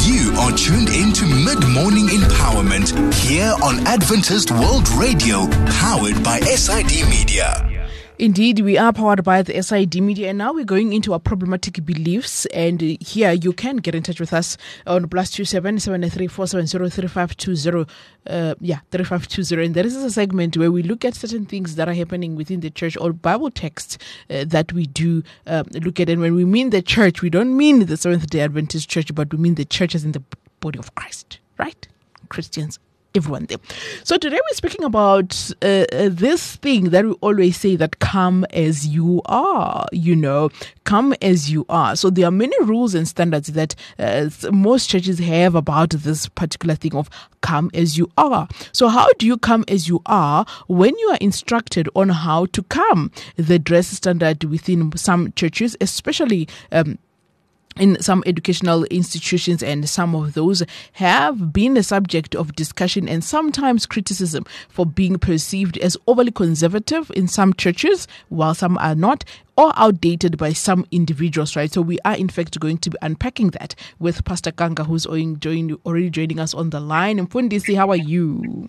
You are tuned into Mid-Morning Empowerment here on Adventist World Radio, powered by SID Media. Indeed, we are powered by the SID Media, and now we're going into our problematic beliefs. And here you can get in touch with us on +27 734 70 3520. 3520. And there is a segment where we look at certain things that are happening within the church or Bible texts that we do look at. And when we mean the church, we don't mean the Seventh-day Adventist Church, but we mean the church as in the body of Christ, right? Christians. Everyone there. So today we're speaking about this thing that we always say, that come as you are, come as you are. So there are many rules and standards that most churches have about this particular thing of come as you are. So how do you come as you are when you are instructed on how to come? The dress standard within some churches, especially in some educational institutions, and some of those have been a subject of discussion and sometimes criticism for being perceived as overly conservative in some churches, while some are not, or outdated by some individuals, right? So we are in fact going to be unpacking that with Pastor Kanga, who's already joining us on the line. And Mfundisi, how are you?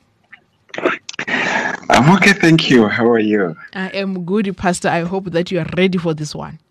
I'm okay, thank you. How are you? I am good, Pastor. I hope that you are ready for this one.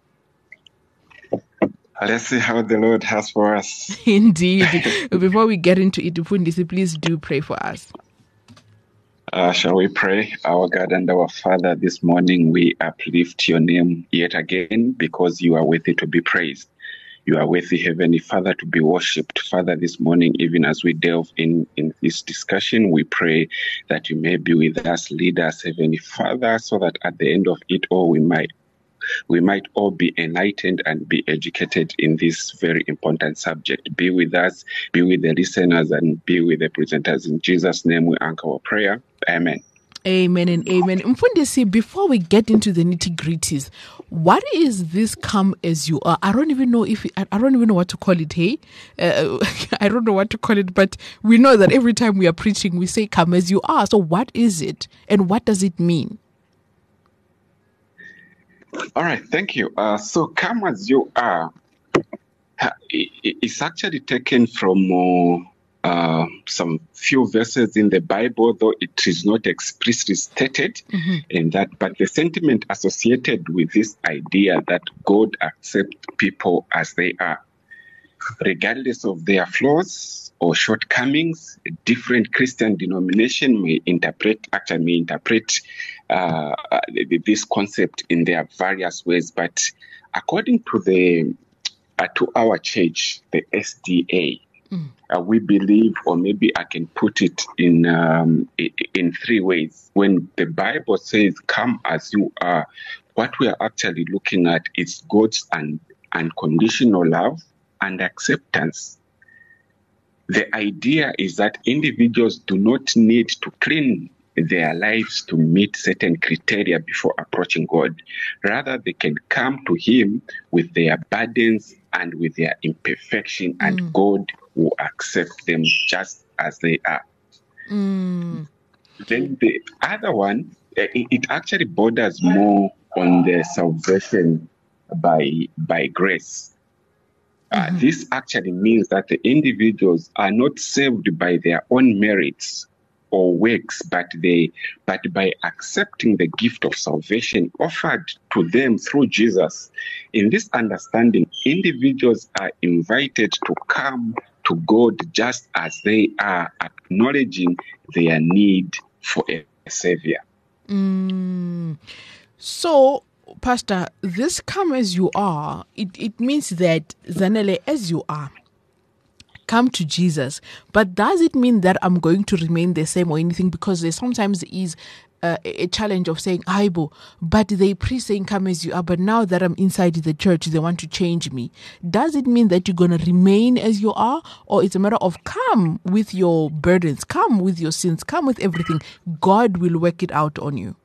Let's see how the Lord has for us. Indeed. Before we get into it, Mfundisi, please do pray for us. Shall we pray? Our God and our Father, this morning we uplift your name yet again because you are worthy to be praised. You are worthy, Heavenly Father, to be worshipped. Father, this morning, even as we delve in this discussion, we pray that you may be with us, lead us, Heavenly Father, so that at the end of it all we might all be enlightened and be educated in this very important subject. Be with us, be with the listeners, and be with the presenters. In Jesus' name we anchor our prayer. Amen. Amen and amen. Mfundisi, before we get into the nitty-gritties, what is this come as you are? I don't even know what to call it, hey? I don't know what to call it, but we know that every time we are preaching, we say come as you are. So what is it, and what does it mean? All right, thank you. So come as you are, it's actually taken from some few verses in the Bible, though it is not explicitly stated in that, but the sentiment associated with this idea that God accepts people as they are, regardless of their flaws or shortcomings. Different Christian denomination may interpret this concept in their various ways, but according to to our church, the SDA, we believe, or maybe I can put it in three ways. When the Bible says "come as you are," what we are actually looking at is God's unconditional love and acceptance. The idea is that individuals do not need to clean their lives to meet certain criteria before approaching God. Rather, they can come to Him with their burdens and with their imperfection, and God will accept them just as they are. Then the other one, it actually borders more on the salvation by grace. This actually means that the individuals are not saved by their own merits or works, but by accepting the gift of salvation offered to them through Jesus. In this understanding, individuals are invited to come to God just as they are, acknowledging their need for a Savior. So, Pastor, this come as you are, it means that Zanele, as you are, come to Jesus. But does it mean that I'm going to remain the same or anything? Because there sometimes is a challenge of saying, Aibo, but they saying come as you are, but now that I'm inside the church, they want to change me. Does it mean that you're going to remain as you are? Or it's a matter of come with your burdens, come with your sins, come with everything. God will work it out on you.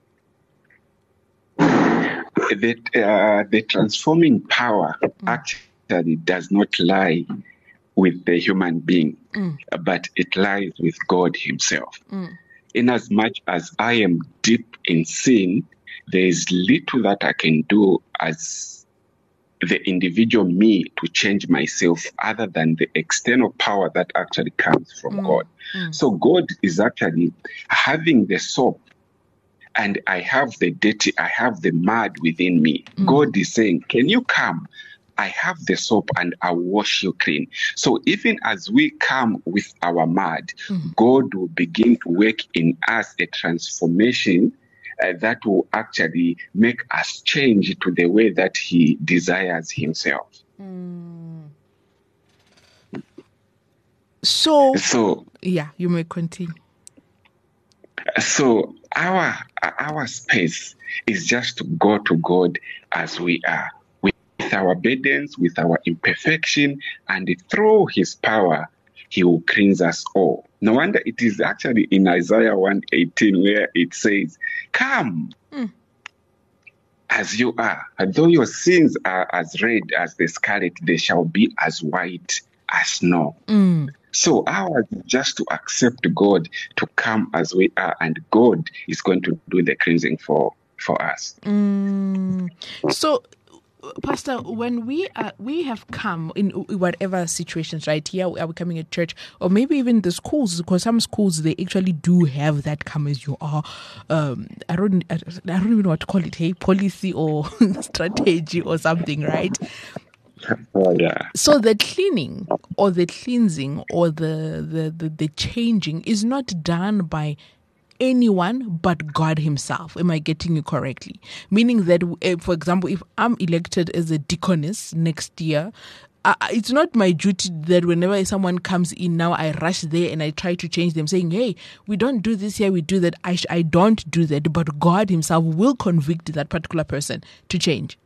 The transforming power actually does not lie with the human being, but it lies with God Himself. Inasmuch as I am deep in sin, there is little that I can do as the individual me to change myself other than the external power that actually comes from God. So God is actually having the soap, and I have the dirty, I have the mud within me. God is saying, can you come? I have the soap and I'll wash you clean. So even as we come with our mud, God will begin to work in us a transformation that will actually make us change to the way that He desires Himself. So yeah, you may continue. So our space is just to go to God as we are, with our burdens, with our imperfection, and through His power, He will cleanse us all. No wonder it is actually in Isaiah 1:18 where it says, come as you are, and though your sins are as red as the scarlet, they shall be as white as snow. So ours is just to accept God, to come as we are, and God is going to do the cleansing for us. So, Pastor, when we have come in whatever situations, right? Here we are coming at church, or maybe even the schools, because some schools they actually do have that come as you are. I don't even know what to call it. Hey, policy or strategy or something, right? Yeah. So the cleaning or the cleansing or the changing is not done by anyone but God Himself. Am I getting you correctly? Meaning that, for example, if I'm elected as a deaconess next year, it's not my duty that whenever someone comes in now, I rush there and I try to change them, saying, hey, we don't do this here, we do that. I don't do that, but God Himself will convict that particular person to change.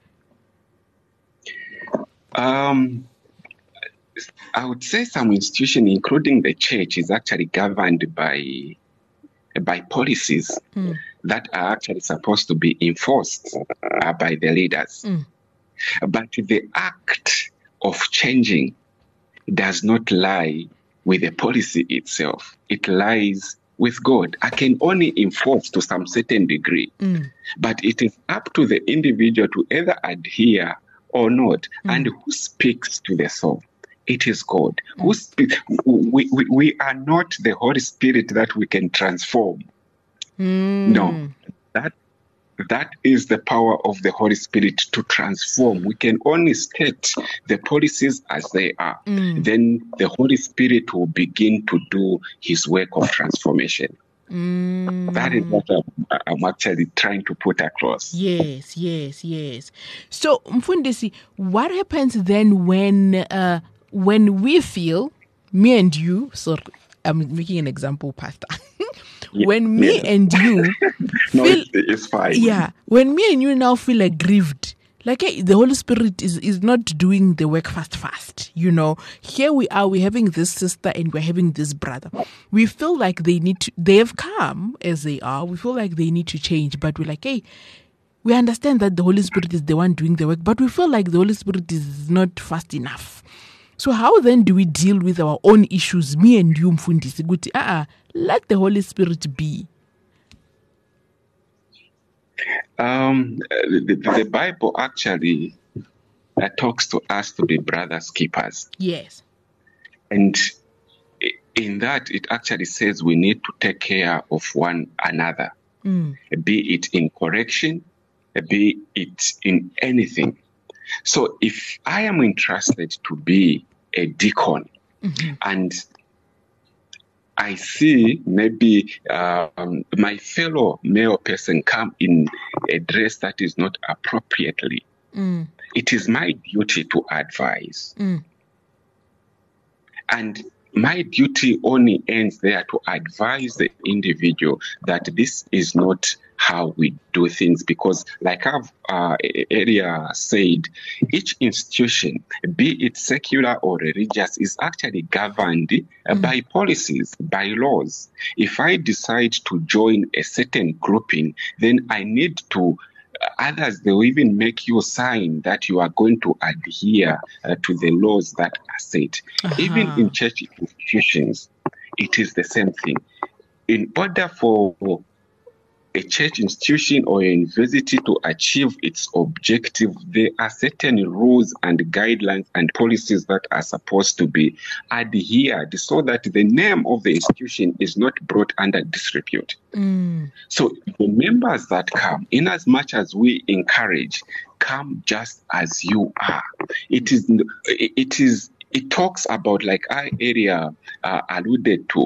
I would say some institution, including the church, is actually governed by policies that are actually supposed to be enforced by the leaders. But the act of changing does not lie with the policy itself. It lies with God. I can only enforce to some certain degree, but it is up to the individual to either adhere or not. And who speaks to the soul? It is God. Who speaks? We are not the Holy Spirit that we can transform. No, that is the power of the Holy Spirit to transform. We can only state the policies as they are. Then the Holy Spirit will begin to do His work of transformation. That is what I'm actually trying to put across. Yes. So, Mfundisi, what happens then when we feel, me and you, so I'm making an example, Pastor. When me and you feel, it's fine. Yeah, when me and you now feel aggrieved, like, hey, the Holy Spirit is not doing the work fast. You know, here we are, we're having this sister and we're having this brother. We feel like they have come as they are. We feel like they need to change, but we're like, hey, we understand that the Holy Spirit is the one doing the work, but we feel like the Holy Spirit is not fast enough. So how then do we deal with our own issues, me and you, Mfundisi? Let the Holy Spirit be. The Bible actually talks to us to be brothers keepers. Yes. And in that, it actually says we need to take care of one another, be it in correction, be it in anything. So if I am entrusted to be a deacon and I see maybe my fellow male person come in a dress that is not appropriately, it is my duty to advise. And my duty only ends there to advise the individual that this is not how we do things, because like I've earlier said, each institution, be it secular or religious, is actually governed by policies, by laws. If I decide to join a certain grouping, then I need to others, they will even make you sign that you are going to adhere to the laws that are set. Even in church institutions, it is the same thing. In order for a church institution or a university to achieve its objective, there are certain rules and guidelines and policies that are supposed to be adhered so that the name of the institution is not brought under disrepute. So the members that come, in as much as we encourage, come just as you are. It talks about, like our area alluded to,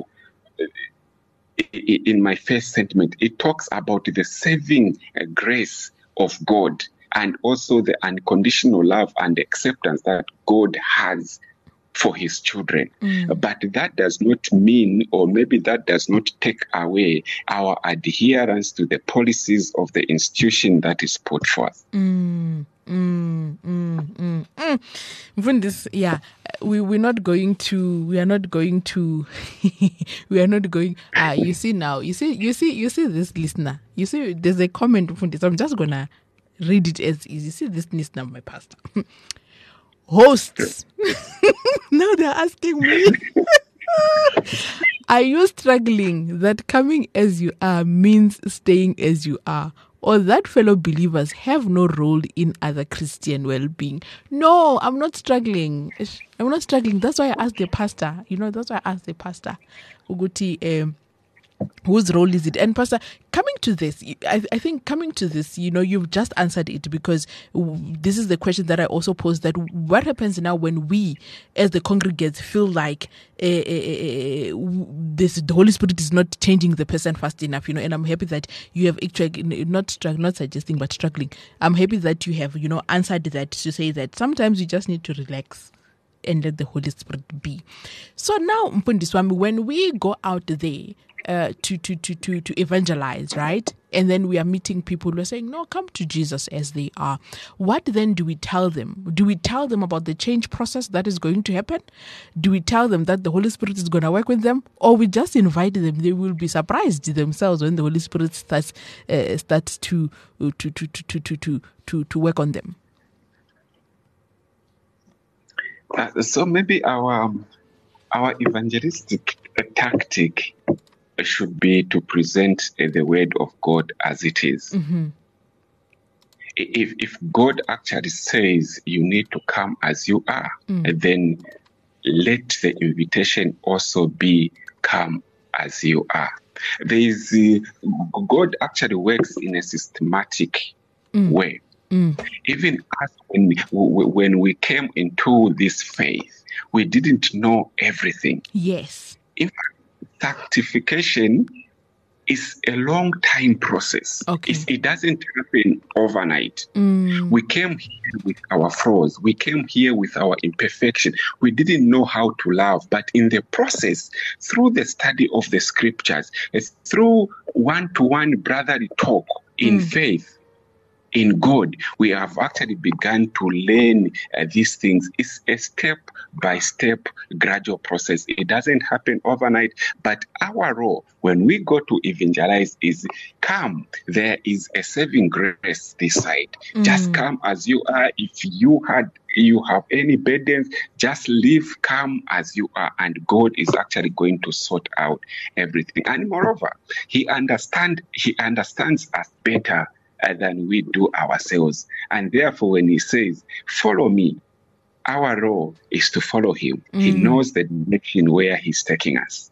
in my first sentiment, it talks about the saving grace of God and also the unconditional love and acceptance that God has for his children. But that does not mean, or maybe that does not take away our adherence to the policies of the institution that is put forth. This, yeah, we're not going to. You see now. You see this listener. You see, there's a comment from this. I'm just gonna read it as is. You see this listener, my pastor. Hosts. Now they're asking me. Are you struggling that coming as you are means staying as you are? Or that fellow believers have no role in other Christian well-being? No, I'm not struggling. That's why I asked the pastor. Uguti, whose role is it? And Pastor, coming to this, you've just answered it, because this is the question that I also posed, that what happens now when we, as the congregants, feel like the Holy Spirit is not changing the person fast enough, and I'm happy that you have actually, not suggesting, but struggling. I'm happy that you have, answered that, to say that sometimes you just need to relax and let the Holy Spirit be. So now, Mpundiswami, when we go out there, to evangelize, right? And then we are meeting people who are saying, no, come to Jesus as they are. What then do we tell them? Do we tell them about the change process that is going to happen? Do we tell them that the Holy Spirit is going to work with them? Or we just invite them? They will be surprised themselves when the Holy Spirit starts to work on them. So maybe our evangelistic tactic should be to present the word of God as it is. Mm-hmm. If God actually says you need to come as you are, then let the invitation also be come as you are. God actually works in a systematic way. Even us, when we came into this faith, we didn't know everything. Yes. In fact, sanctification is a long time process. Okay. It doesn't happen overnight. We came here with our flaws. We came here with our imperfection. We didn't know how to love. But in the process, through the study of the scriptures, through one-to-one brotherly talk in faith, in God, we have actually begun to learn these things. It's a step-by-step gradual process. It doesn't happen overnight, but our role when we go to evangelize is come. There is a saving grace this side. Just come as you are. If you have any burdens, just leave, come as you are, and God is actually going to sort out everything. And moreover, He understands us better than we do ourselves. And therefore, when He says, follow me, our role is to follow Him. He knows the direction where He's taking us.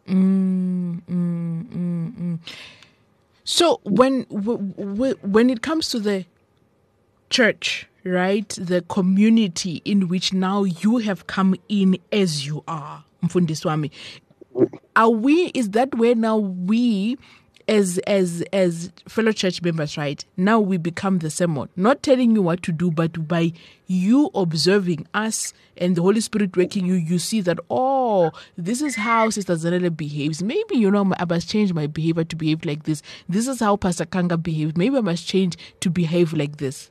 So when it comes to the church, right, the community in which now you have come in as you are, Mfundiswami, is that where now we, as fellow church members, right, now we become the sermon, not telling you what to do, but by you observing us and the Holy Spirit working you see that, oh, this is how Sister Zanele behaves. Maybe, I must change my behavior to behave like this. This is how Pastor Kanga behaves. Maybe I must change to behave like this.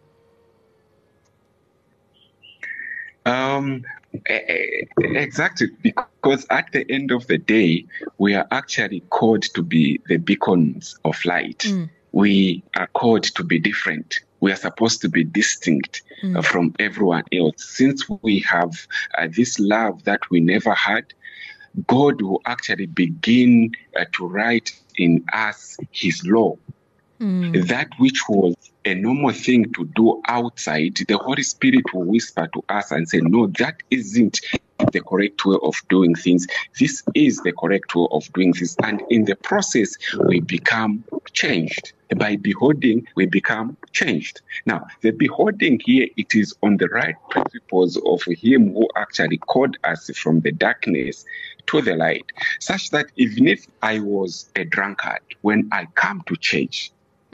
Exactly, because at the end of the day, we are actually called to be the beacons of light. We are called to be different. We are supposed to be distinct from everyone else. Since we have this love that we never had, God will actually begin to write in us His law. That which was a normal thing to do outside, the Holy Spirit will whisper to us and say, no, that isn't the correct way of doing things. This is the correct way of doing this. And in the process, we become changed. By beholding, we become changed. Now, the beholding here, it is on the right principles of Him who actually called us from the darkness to the light, such that even if I was a drunkard, when I come to church,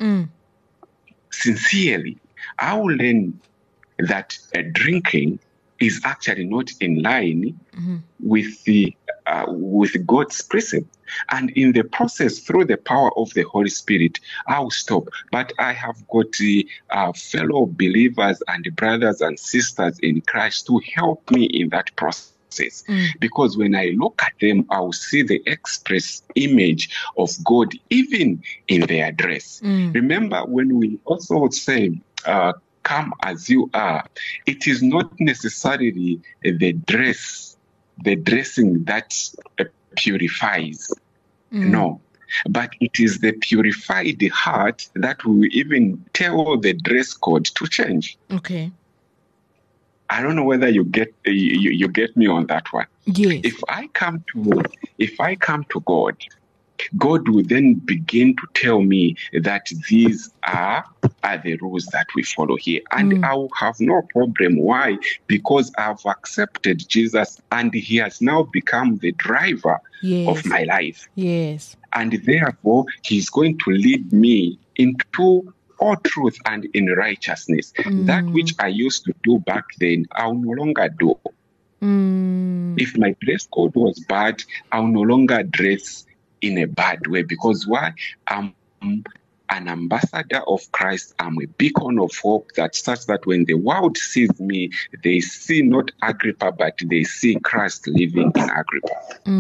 sincerely, I will learn that drinking is actually not in line with God's precept. And in the process, through the power of the Holy Spirit, I will stop. But I have got fellow believers and brothers and sisters in Christ to help me in that process. Because when I look at them, I will see the express image of God even in their dress. Remember, when we also say, come as you are, it is not necessarily the dressing that purifies. No. But it is the purified heart that will even tell the dress code to change. Okay. I don't know whether you get me on that one. Yes. If I come to God, God will then begin to tell me that these are the rules that we follow here. And I will have no problem. Why? Because I've accepted Jesus and He has now become the driver of my life. Yes. And therefore, He's going to lead me into all truth and in righteousness. That which I used to do back then, I'll no longer do. If my dress code was bad, I'll no longer dress in a bad way. Because why? I'm an ambassador of Christ. I'm a beacon of hope, that such that when the world sees me, they see not Agrippa, but they see Christ living in Agrippa.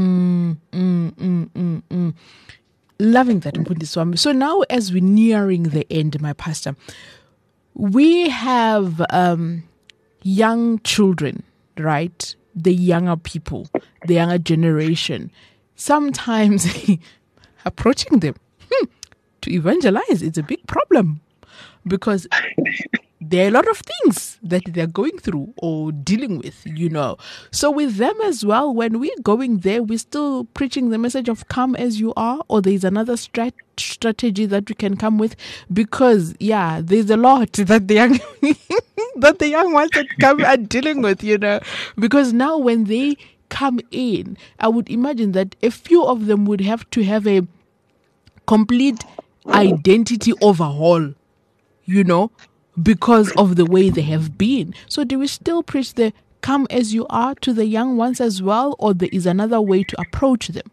Loving that, Mfundisi. So now, as we're nearing the end, my pastor, we have young children, right? The younger people, the younger generation. Sometimes approaching them to evangelize, it's a big problem, because there are a lot of things that they're going through or dealing with, So with them as well, when we're going there, we're still preaching the message of come as you are, or there's another strategy that we can come with, because there's a lot that the young that the young ones that come are dealing with, because now when they come in, I would imagine that a few of them would have to have a complete identity overhaul, because of the way they have been. So do we still preach the come as you are to the young ones as well, or there is another way to approach them?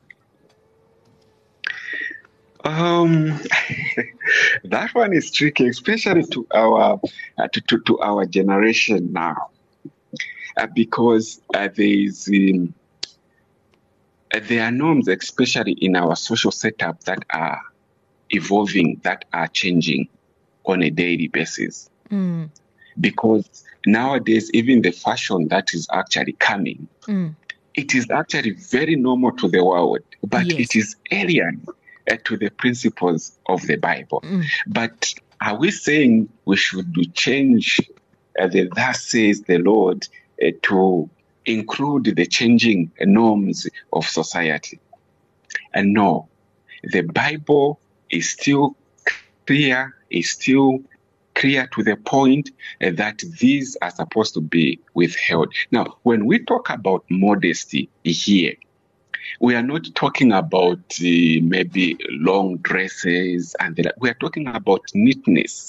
That one is tricky, especially to our generation now, because there are norms, especially in our social setup, that are evolving, that are changing on a daily basis. Because nowadays, even the fashion that is actually coming, it is actually very normal to the world, but it is alien to the principles of the Bible. But are we saying we should change the thus says the Lord to include the changing norms of society? And no, the Bible is still clear to the point that these are supposed to be withheld. Now, when we talk about modesty here, we are not talking about maybe long dresses and we are talking about neatness.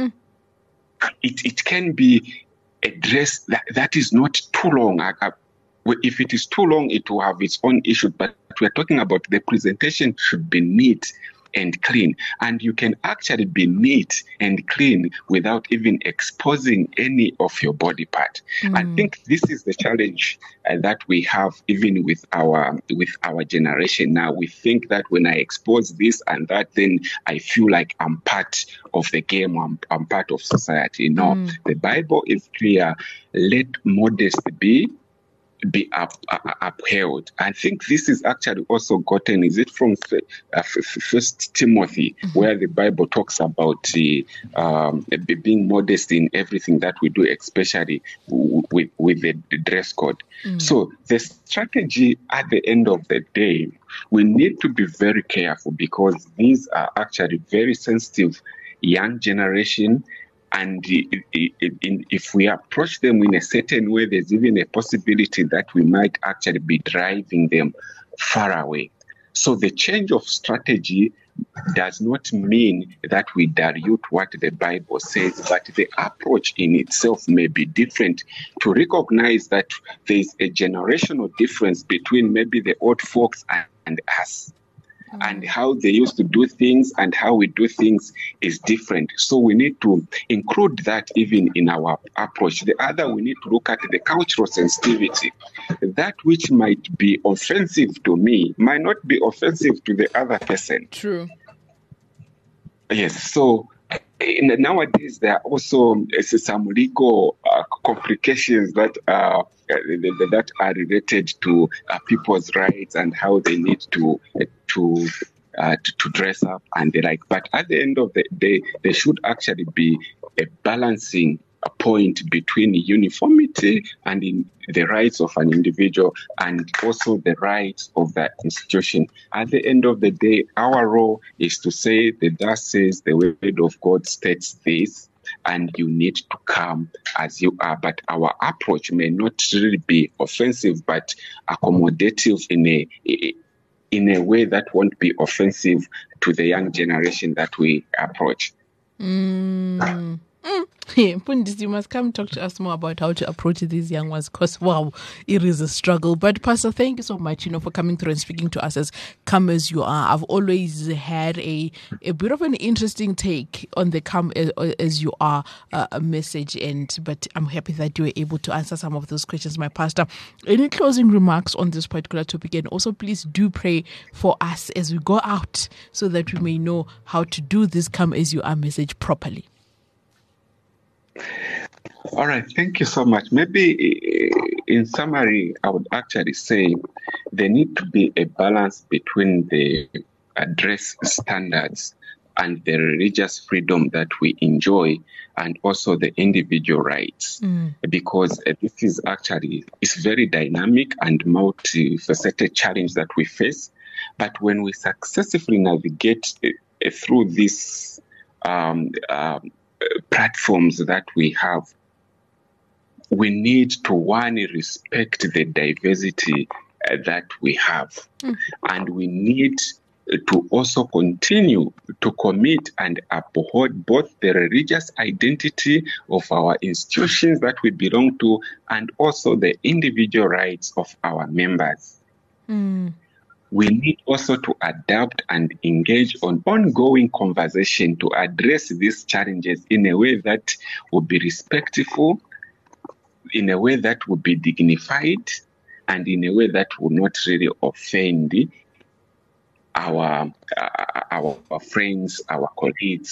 It can be a dress that is not too long. If it is too long, it will have its own issue, but we are talking about the presentation should be neat and clean. And you can actually be neat and clean without even exposing any of your body part. I think this is the challenge that we have even with our generation now. We think that when I expose this and that, then I feel like I'm part of the game, I'm part of society. No, the Bible is clear. Let modesty be be upheld. I think this is actually also gotten, is it from First Timothy, where the Bible talks about being modest in everything that we do, especially with the dress code. So the strategy at the end of the day, we need to be very careful, because these are actually very sensitive young generation. And if we approach them in a certain way, there's even a possibility that we might actually be driving them far away. So the change of strategy does not mean that we dilute what the Bible says, but the approach in itself may be different, to recognize that there's a generational difference between maybe the old folks and us. And how they used to do things and how we do things is different. So we need to include that even in our approach. The other, we need to look at the cultural sensitivity. That which might be offensive to me might not be offensive to the other person. True. Yes. So nowadays, there are also some legal complications that are related to people's rights and how they need to dress up and the like. But at the end of the day, there should actually be a balancing point between uniformity and in the rights of an individual and also the rights of the institution. At the end of the day, our role is to say that thus says the word of God states this, and you need to come as you are. But our approach may not really be offensive, but accommodative in a way that won't be offensive to the young generation that we approach. Pundis, you must come talk to us more about how to approach these young ones, because wow, it is a struggle. But Pastor, thank you so much, for coming through and speaking to us as Come As You Are. I've always had a bit of an interesting take on the Come As You Are message, but I'm happy that you were able to answer some of those questions, my pastor. Any closing remarks on this particular topic? And also, please do pray for us as we go out, so that we may know how to do this Come As You Are message properly. All right, thank you so much. Maybe in summary, I would actually say there need to be a balance between the dress standards and the religious freedom that we enjoy, and also the individual rights, because this is actually, it's very dynamic and multifaceted challenge that we face. But when we successfully navigate through these platforms that we have, we need to, one, respect the diversity that we have. And we need to also continue to commit and uphold both the religious identity of our institutions that we belong to and also the individual rights of our members. We need also to adapt and engage on ongoing conversation to address these challenges in a way that will be respectful, in a way that will be dignified, and in a way that will not really offend our friends, our colleagues,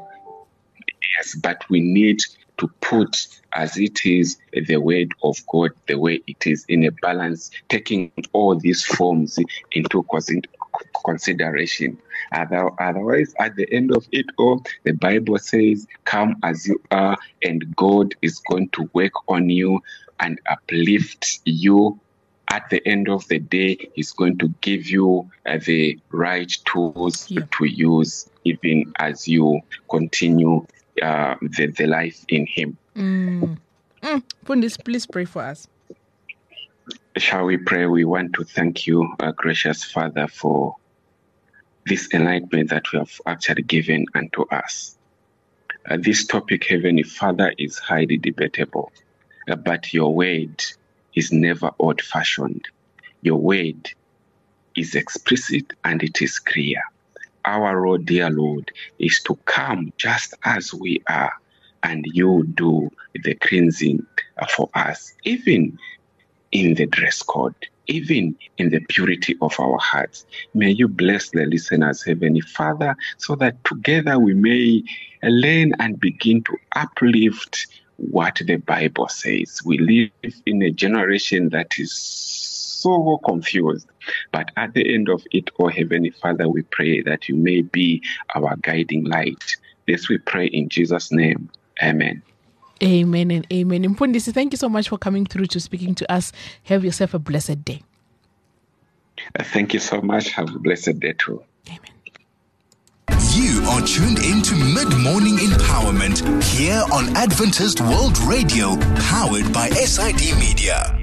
but we need to put as it is the word of God, the way it is, in a balance, taking all these forms into consideration. Otherwise, at the end of it all, the Bible says, come as you are, and God is going to work on you and uplift you. At the end of the day, He's going to give you the right tools to use, even as you continue the life in Him. Pundis, please pray for us. Shall we pray? We want to thank you, gracious Father, for this enlightenment that you have actually given unto us. This topic, Heavenly Father, is highly debatable, but your word is never old-fashioned. Your word is explicit and it is clear. Our role, dear Lord, is to come just as we are, and you do the cleansing for us, even in the dress code, even in the purity of our hearts. May you bless the listeners, Heavenly Father, so that together we may learn and begin to uplift what the Bible says. We live in a generation that is so confused. But at the end of it, oh Heavenly Father, we pray that you may be our guiding light. This we pray in Jesus' name. Amen. Amen and amen. Mfundisi, thank you so much for coming through to speaking to us. Have yourself a blessed day. Thank you so much. Have a blessed day too. Amen. You are tuned into Mid-Morning Empowerment here on Adventist World Radio, powered by SID Media.